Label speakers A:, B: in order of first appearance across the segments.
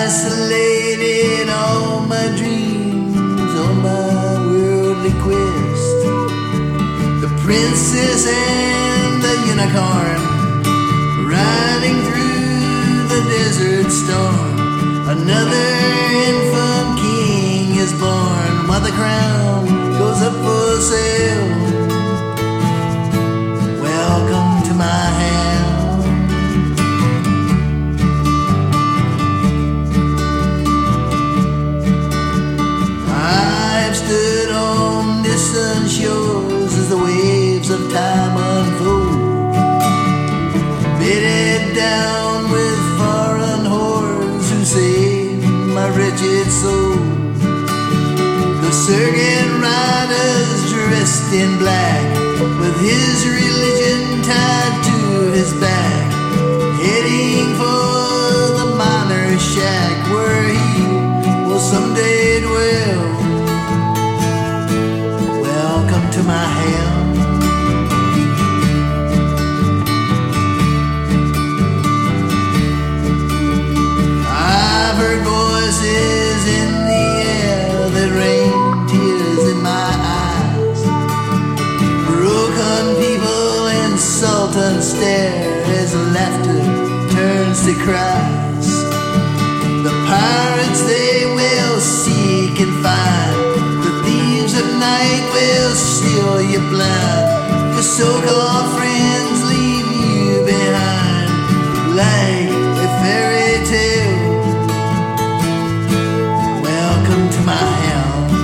A: isolated all my dreams on my worldly quest. The princess and the unicorn riding through the desert storm. Another infant king is born while the crown goes up for sale. Welcome to my hand. I've stood on distant shores as the waves of time unfold, bedded down with foreign whores who save my wretched soul. The circuit rider's dressed in black, with his religion tied to his back, heading for the miner's shack where he will someday dwell. Welcome to my hell. I've heard voices in the air that rain tears in my eyes. Broken people insult and stare as laughter turns to cries. The pirates they will seek and find. The thieves at night will steal you blind. Your so-called friends leave you behind like a fairy tale. Welcome to my hell.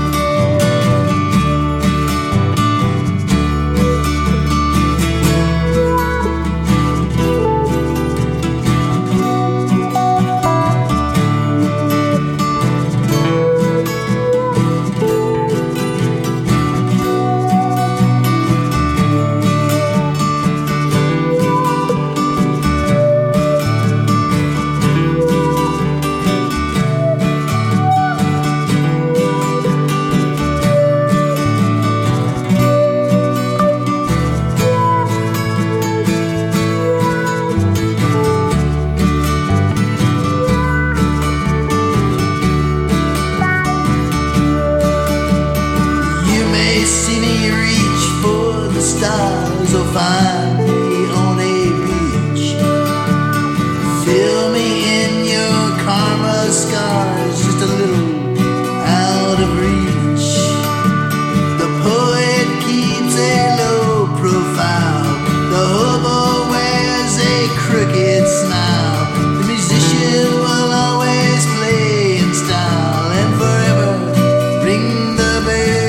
A: Stars will find me on a beach. Fill me in your karma scars, just a little out of reach. The poet keeps a low profile. The hobo wears a crooked smile. The musician will always play in style and forever ring the bell.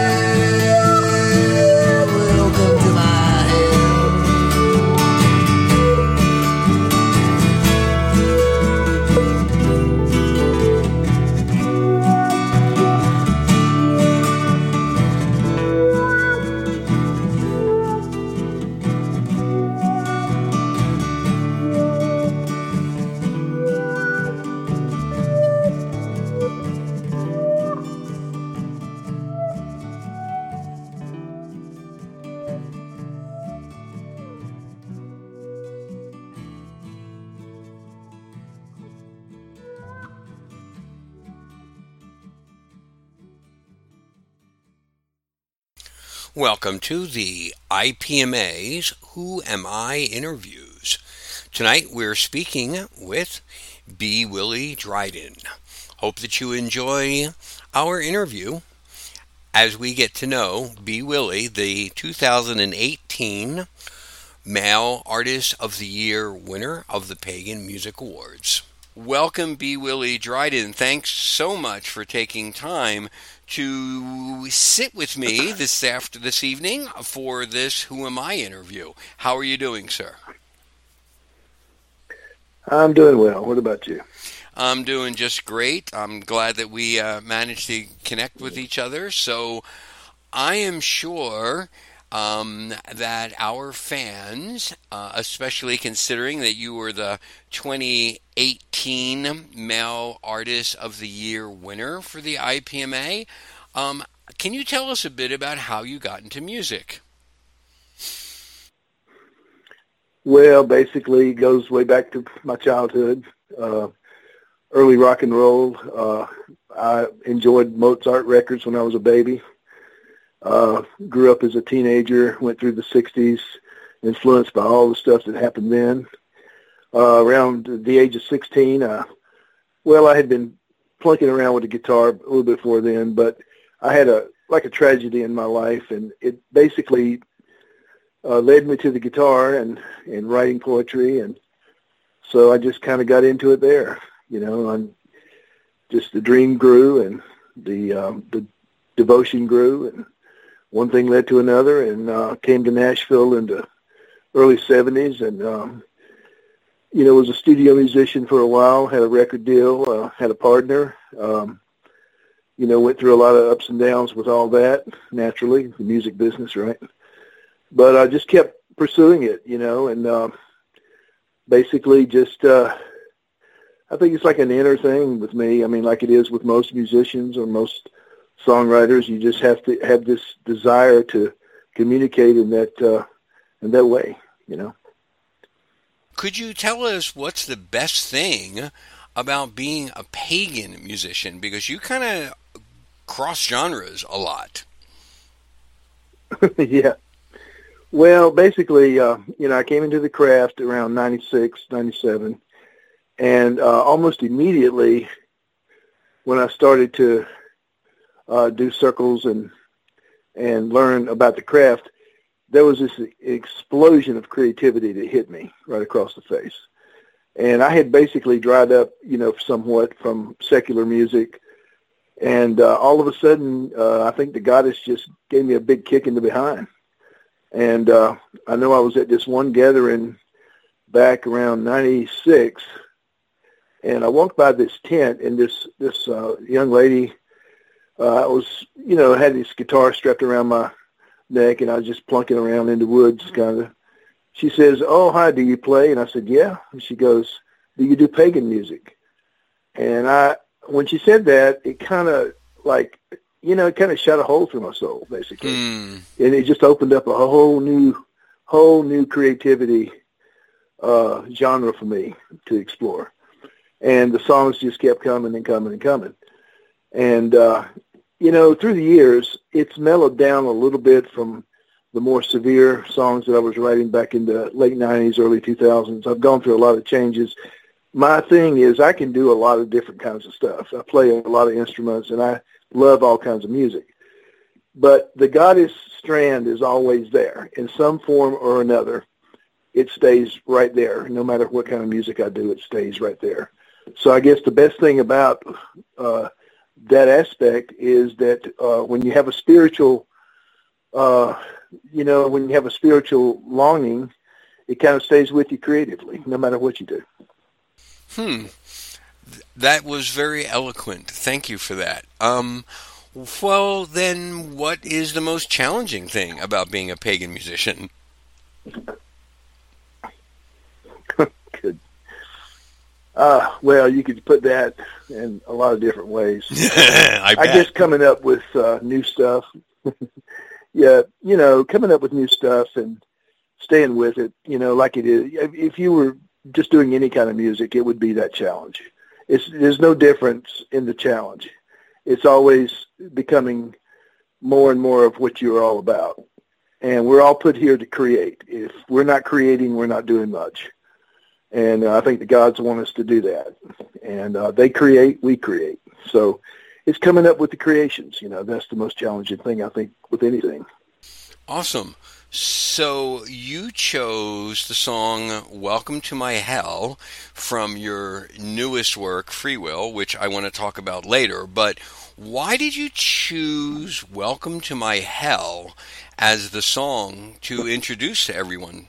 B: Welcome to the IPMA's Who Am I interviews. Tonight we're speaking with B. Willie Dryden. Hope that you enjoy our interview as we get to know B. Willie, the 2018 Male Artist of the Year winner of the Pagan Music Awards. Welcome, B. Willie Dryden. Thanks so much for taking time to sit with me this evening for this Who Am I interview. How are you doing, sir?
C: I'm doing well. What about you?
B: I'm doing just great. I'm glad that we managed to connect with each other. So I am sure that our fans, especially considering that you were the 2018 Male Artist of the Year winner for the IPMA, can you tell us a bit about how you got into music?
C: Well, basically, it goes way back to my childhood. early rock and roll. I enjoyed Mozart records when I was a baby. Grew up as a teenager, went through the 60s, influenced by all the stuff that happened then. Around the age of 16, I had been plunking around with the guitar a little bit before then, but I had a tragedy in my life, and it basically led me to the guitar and writing poetry, and so I just kind of got into it there, and just the dream grew, and the devotion grew, and one thing led to another, and came to Nashville in the early 70s, and was a studio musician for a while, had a record deal, had a partner, went through a lot of ups and downs with all that, naturally, the music business, right? But I just kept pursuing it, and basically just, I think it's like an inner thing with me. I mean, like it is with most musicians or most songwriters, you just have to have this desire to communicate in that way,
B: Could you tell us what's the best thing about being a pagan musician? Because you kind of cross genres a lot.
C: Yeah. Well, basically, I came into the craft around 96, 97, and almost immediately when I started to do circles and learn about the craft, there was this explosion of creativity that hit me right across the face. And I had basically dried up, somewhat from secular music. And all of a sudden, I think the goddess just gave me a big kick in the behind. And I know I was at this one gathering back around 96, and I walked by this tent, and this young lady was, had this guitar strapped around my neck, and I was just plunking around in the woods, kind of. She says, "Oh, hi, do you play?" And I said, "Yeah." And she goes, "Do you do pagan music?" And when she said that, it kind of it kind of shot a hole through my soul, basically. And it just opened up a whole new creativity genre for me to explore. And the songs just kept coming and coming and coming. And, through the years, it's mellowed down a little bit from the more severe songs that I was writing back in the late 90s, early 2000s. I've gone through a lot of changes. My thing is I can do a lot of different kinds of stuff. I play a lot of instruments, and I love all kinds of music. But the goddess strand is always there in some form or another. It stays right there. No matter what kind of music I do, it stays right there. So I guess the best thing about that aspect is that when you have a spiritual, when you have a spiritual longing, it kind of stays with you creatively, no matter what you do.
B: That was very eloquent. Thank you for that. Well, then, what is the most challenging thing about being a pagan musician?
C: Good. Well, you could put that in a lot of different ways. I guess coming up with new stuff. Yeah, coming up with new stuff and staying with it, like it is. If you were just doing any kind of music, it would be that challenge. There's no difference in the challenge. It's always becoming more and more of what you're all about. And we're all put here to create. If we're not creating, we're not doing much. And I think the gods want us to do that. And they create, we create. So it's coming up with the creations. That's the most challenging thing, I think, with anything.
B: Awesome. So you chose the song Welcome to My Hell from your newest work, Free Will, which I want to talk about later. But why did you choose Welcome to My Hell as the song to introduce to everyone?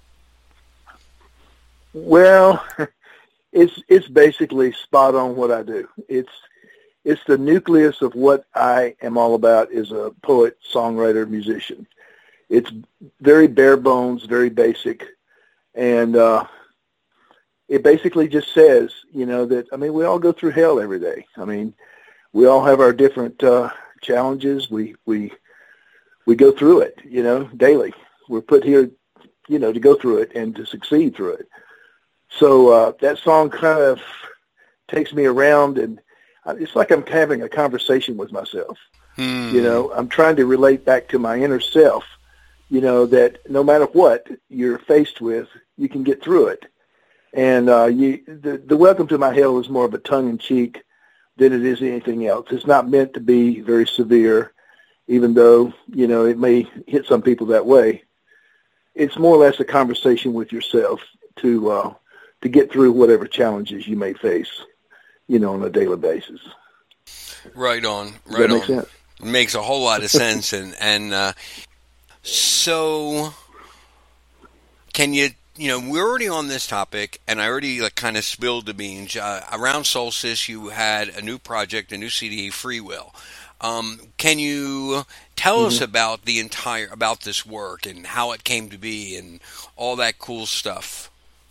C: Well, it's basically spot on what I do. It's the nucleus of what I am all about as a poet, songwriter, musician. It's very bare bones, very basic, and it basically just says, that, we all go through hell every day. We all have our different challenges. We go through it, daily. We're put here, to go through it and to succeed through it. So that song kind of takes me around, and it's like I'm having a conversation with myself. You know, I'm trying to relate back to my inner self, you know, that no matter what you're faced with, you can get through it. And the Welcome to My Hell is more of a tongue-in-cheek than it is anything else. It's not meant to be very severe, even though, you know, it may hit some people that way. It's more or less a conversation with yourself to get through whatever challenges you may face, you know, on a daily basis.
B: Right on.
C: Does that make sense?
B: It makes a whole lot of sense. And so can you know, we're already on this topic, and I already kind of spilled the beans. Around Solstice, you had a new project, a new CD, Free Will. Can you tell us about about this work and how it came to be and all that cool stuff?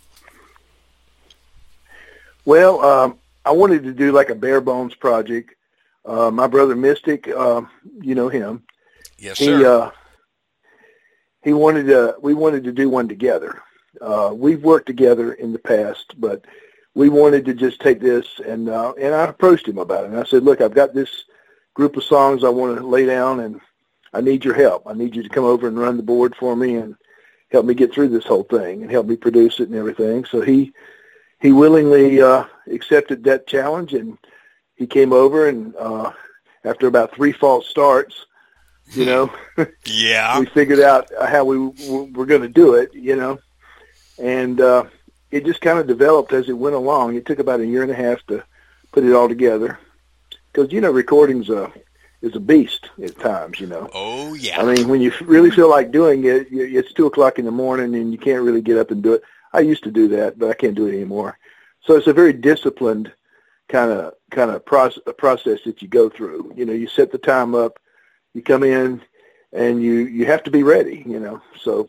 B: Well,
C: I wanted to do like a bare bones project. My brother Mystic, you know him.
B: Yes, sir.
C: We wanted to do one together. We've worked together in the past, but we wanted to just take this, and I approached him about it. And I said, look, I've got this group of songs I want to lay down, and I need your help. I need you to come over and run the board for me and help me get through this whole thing and help me produce it and everything. So he willingly accepted that challenge, and he came over, and after about 3 false starts, you know,
B: yeah,
C: we figured out how we were going to do it, you know, and it just kind of developed as it went along. It took about 1.5 years to put it all together because, you know, recording's is a beast at times, you know.
B: Oh, yeah.
C: I mean, when you really feel like doing it, it's 2 o'clock in the morning and you can't really get up and do it. I used to do that, but I can't do it anymore. So it's a very disciplined kind of process that you go through. You know, you set the time up, you come in, and you have to be ready, you know. So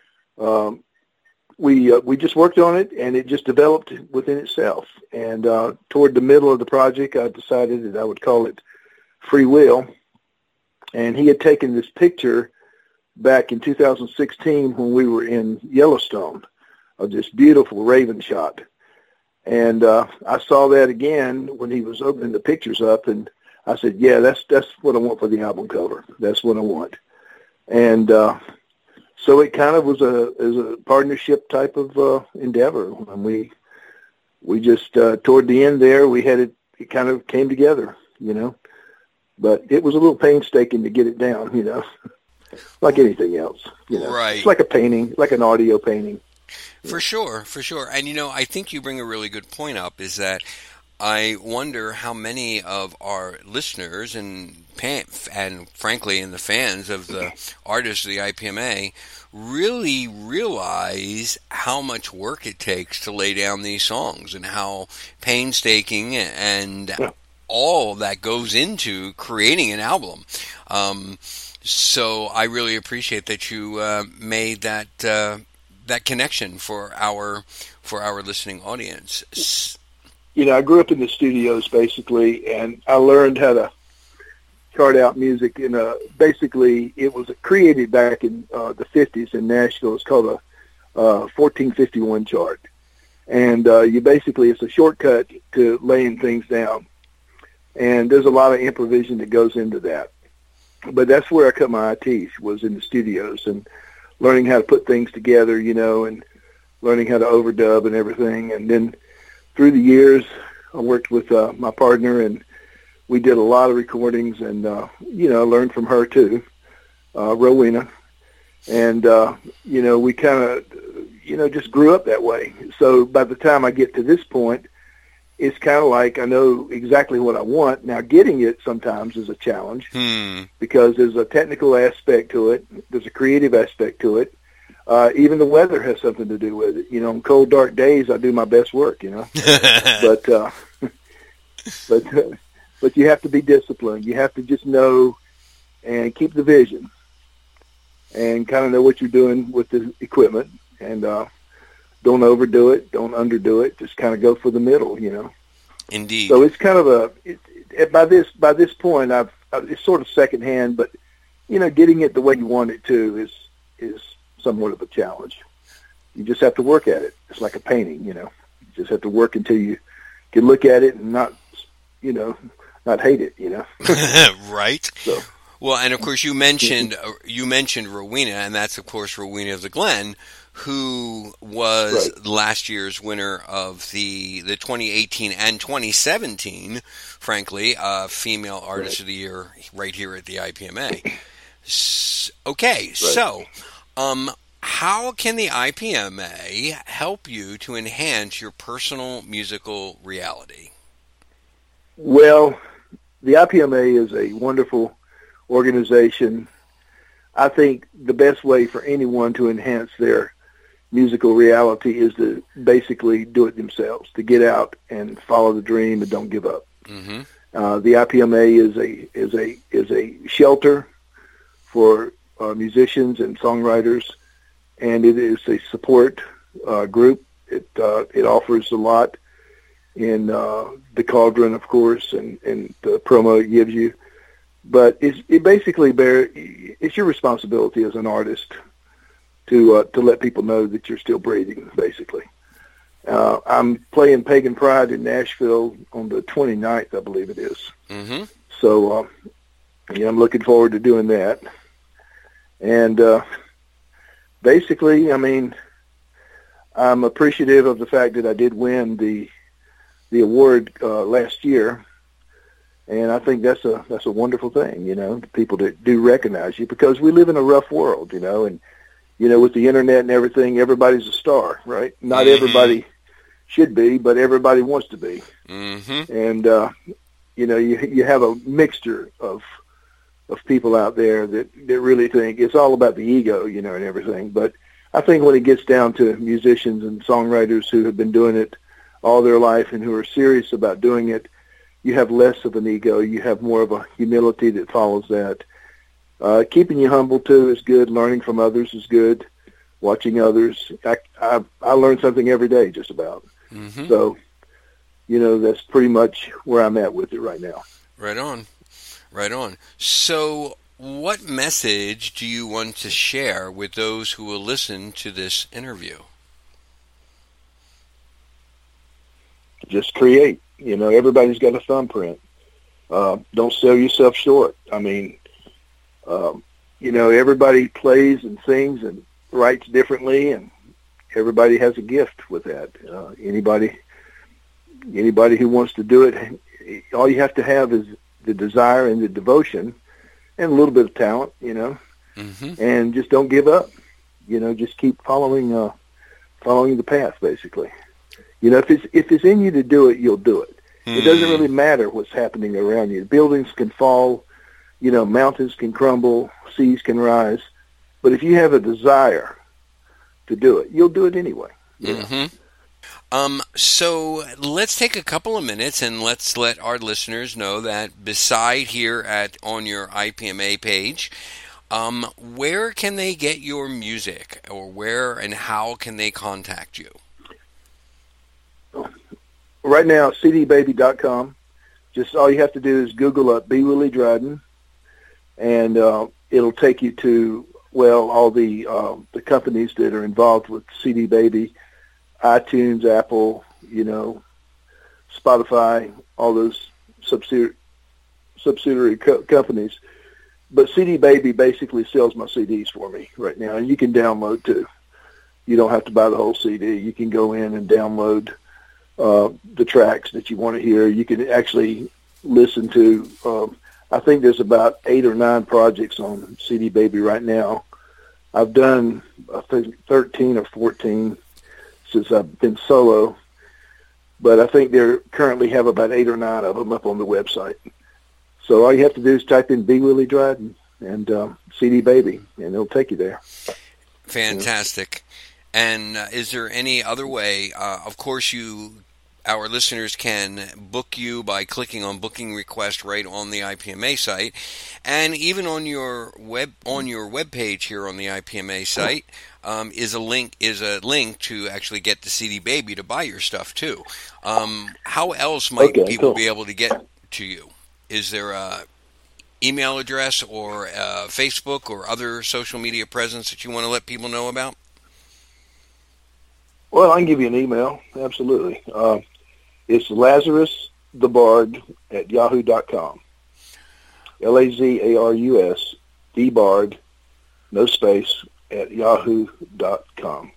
C: we just worked on it, and it just developed within itself. And toward the middle of the project, I decided that I would call it Free Will. And he had taken this picture back in 2016 when we were in Yellowstone of this beautiful raven shot. And I saw that again when he was opening the pictures up, and I said, yeah, that's what I want for the album cover. That's what I want. And so it kind of was a partnership type of endeavor. And we just, toward the end there, we had it kind of came together, you know. But it was a little painstaking to get it down, you know, like anything else. You know?
B: Right.
C: It's like a painting, like an audio painting.
B: For sure. And, you know, I think you bring a really good point up is that I wonder how many of our listeners and frankly, and the fans of the artists of the IPMA really realize how much work it takes to lay down these songs and how painstaking and all that goes into creating an album. So I really appreciate that you made that connection for our listening audience.
C: You know, I grew up in the studios basically, and I learned how to chart out music. Basically, it was created back in the 50s in Nashville. It's called a 1451 chart, and it's a shortcut to laying things down. And there's a lot of improvisation that goes into that. But that's where I cut my teeth, was in the studios and learning how to put things together, you know, and learning how to overdub and everything. And then through the years, I worked with my partner, and we did a lot of recordings, and, you know, I learned from her too, Rowena. And, you know, we kind of, you know, just grew up that way. So by the time I get to this point, it's kind of like I know exactly what I want. Now, getting it sometimes is a challenge because there's a technical aspect to it. There's a creative aspect to it. Even the weather has something to do with it. You know, on cold, dark days, I do my best work, you know. But you have to be disciplined. You have to just know and keep the vision and kind of know what you're doing with the equipment, and don't overdo it, don't underdo it. Just kind of go for the middle, you know.
B: Indeed.
C: So it's kind of by this point, it's sort of secondhand, but you know, getting it the way you want it to is somewhat of a challenge. You just have to work at it. It's like a painting, you know. You just have to work until you could look at it and not, not hate it,
B: Right.
C: So,
B: Well, and of course you mentioned Rowena, and that's of course Rowena of the Glen, who was
C: right.
B: last year's winner of the 2018 and 2017, frankly, Female Artist
C: Right.
B: of the Year right here at the IPMA. Okay,
C: Right.
B: so how can the IPMA help you to enhance your personal musical reality?
C: Well, the IPMA is a wonderful organization. I think the best way for anyone to enhance their musical reality is to basically do it themselves, to get out and follow the dream and don't give up.
B: Mm-hmm.
C: The IPMA is a shelter for musicians and songwriters, and it is a support group. It offers a lot in the Cauldron, of course, and the promo it gives you. But it's your responsibility as an artist to let people know that you're still breathing, basically. I'm playing Pagan Pride in Nashville on the 29th, I believe it is.
B: Mm-hmm.
C: So, I'm looking forward to doing that. And basically, I'm appreciative of the fact that I did win the award last year. And I think that's a wonderful thing, the people that do recognize you, because we live in a rough world, and, with the internet and everything, everybody's a star, right? Not
B: Mm-hmm.
C: everybody should be, but everybody wants to be.
B: Mm-hmm.
C: And, you have a mixture of people out there that really think it's all about the ego, and everything. But I think when it gets down to musicians and songwriters who have been doing it all their life and who are serious about doing it, you have less of an ego. You have more of a humility that follows that. Keeping you humble, too, is good. Learning from others is good. Watching others. I learn something every day, just about.
B: Mm-hmm.
C: So, that's pretty much where I'm at with it right now.
B: Right on. Right on. So what message do you want to share with those who will listen to this interview?
C: Just create. Everybody's got a thumbprint. Don't sell yourself short. Everybody plays and sings and writes differently, and everybody has a gift with that. Anybody who wants to do it, all you have to have is the desire and the devotion and a little bit of talent,
B: Mm-hmm.
C: and just don't give up. Just keep following the path, basically. If it's in you to do it, you'll do it. It doesn't really matter what's happening around you. Buildings can fall, mountains can crumble, seas can rise. But if you have a desire to do it, you'll do it anyway.
B: Mm-hmm. So let's take a couple of minutes and let's let our listeners know that beside here on your IPMA page, where can they get your music, or where and how can they contact you?
C: Right now, cdbaby.com. Just all you have to do is Google up B. Willie Dryden, and it'll take you to, all the companies that are involved with CD Baby, iTunes, Apple, Spotify, all those subsidiary companies. But CD Baby basically sells my CDs for me right now, and you can download too. You don't have to buy the whole CD. You can go in and download the tracks that you want to hear. You can actually listen to, I think there's about 8 or 9 projects on CD Baby right now. I've done, I think, 13 or 14 since I've been solo, but I think they currently have about 8 or 9 of them up on the website. So all you have to do is type in B. Willie Dryden and CD Baby, and it'll take you there.
B: Fantastic. And is there any other way? Of course, our listeners can book you by clicking on booking request right on the IPMA site, and even on your web page here on the IPMA site is a link to actually get the CD Baby to buy your stuff too. How else might people be able to get to you? Is there a email address or Facebook or other social media presence that you want to let people know about?
C: Well, I can give you an email, absolutely. It's Lazarus the Bard at yahoo.com. Lazarus the Bard, no space, at yahoo.com.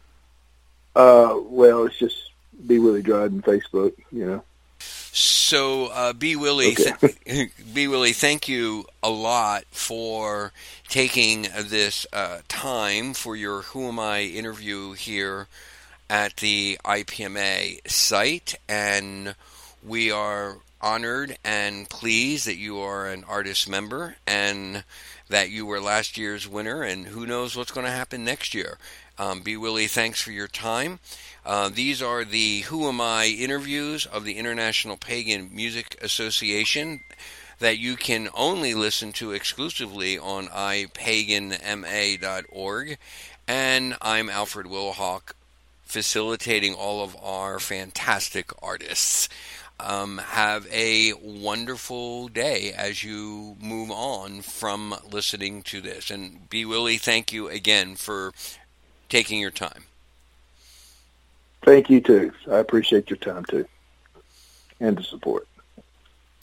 C: Well, it's just B. Willie Dryden Facebook, you know.
B: So, B. Willie,
C: Okay.
B: B. Willie, thank you a lot for taking this time for your Who Am I interview here at the IPMA site, and we are honored and pleased that you are an artist member and that you were last year's winner, and who knows what's going to happen next year. B. Willie, thanks for your time. These are the Who Am I interviews of the International Pagan Music Association that you can only listen to exclusively on ipaganma.org. And I'm Alfred Wilhawk, facilitating all of our fantastic artists. Have a wonderful day as you move on from listening to this. And B. Willie, thank you again for taking your time.
C: Thank you, too. I appreciate your time, too, and the support.